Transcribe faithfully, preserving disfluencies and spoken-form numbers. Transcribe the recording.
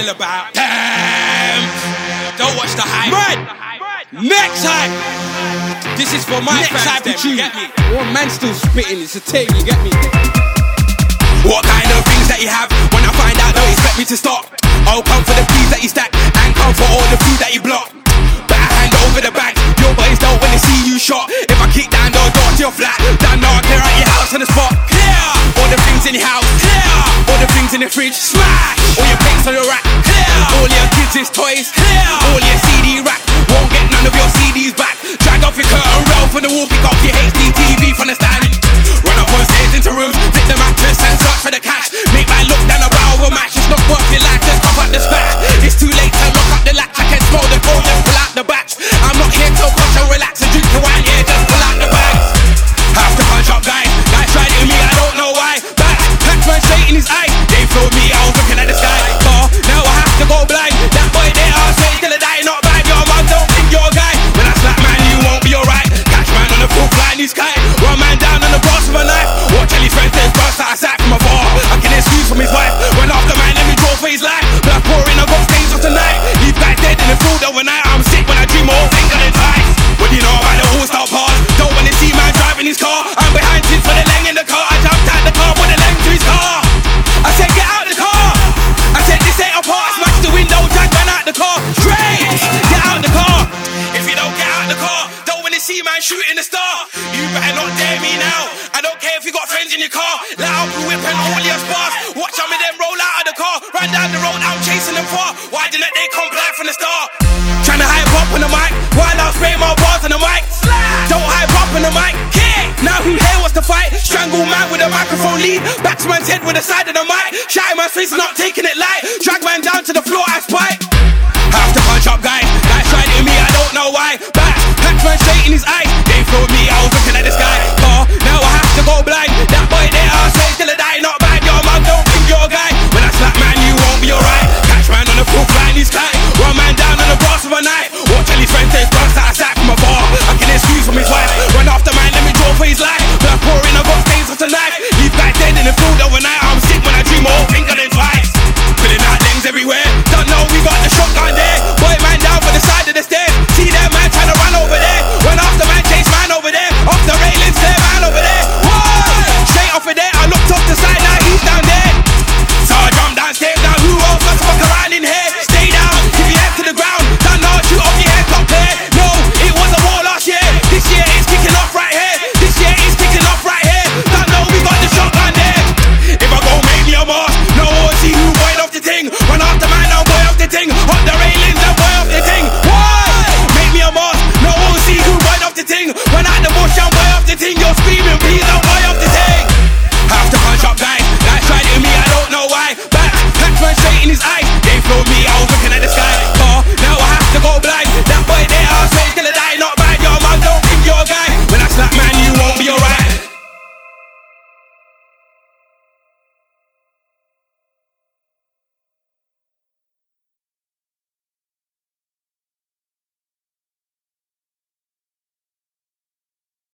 all about. Damn! Don't watch the hype. Man! Next hype! This is for my Next fans, hype with them, you. get me? One man still spitting, it's a tape, you get me? What kind of things that you have? When I find out, don't expect me to stop. I'll come for the peas that you stack and come for all the food that you block. Better hand over the bag. Your boys don't when they see you shot. If I kick down the door to your flat, down now I clear out your house on the spot. Clear all the things in your house. Clear all the things in the fridge. Smash all your plates on your rack. Clear all your kids' toys. Clear all your C D rack. Won't get none of your C Ds back. Drag off your curtain rail from the wall. Pick up your H D T V from the stand. Run up on stage into rooms. Flip the mattress and search for the cash. Make man look down a barrel of a match. It's not worth your life. Just cough up the scratch. It's too late to lock up the latch. I can smell the gold and pull out the batch. I'm not here to watch and relax and drink the wine. Yeah, just pull out the bags. Have to punch up guys. Guys tried it with me. I don't know why. Back, catch man straight in his eye. They threw me. I was looking at the sky. Car, now I have to go blind. That boy there, I'll say till I die. Not bad. Your mum don't think you're a guy. When I slap man, you won't be alright. Catch man on the full flying his kite. Run man down on the boss with a knife. Watch Ellie friends take burst out of sight from afar. I can excuse from his wife. When after man, let me draw for his life. Blood pouring, I got stains off tonight. Leave guys dead in the field overnight. I'm sick when I dream of all things on the ties. What do you know about the all-star pass? Don't wanna see man driving his car. I'm behind kids for the leng in the car. I jumped out the car with the leng to his car. I said get out the car. I said this ain't a part. Smash the window, drag man out the car. Straight, get out the car. If you don't get out the car, don't wanna see man shooting the star. You better not dare me now. I don't care if you got friends in your car. Let out the whip and all your spars. Watch some of them roll out of the car. Run down the road, I'm chasing them far. Why didn't they comply from the start? Tryna hype up on the mic, while I'll spray my bars on the mic. Don't hype up on the mic, kick. Now who here wants to fight? Strangle man with a microphone lead. Back to man's head with the side of the mic. Shouting man's face, not taking it light. Drag man down to the floor, I spike.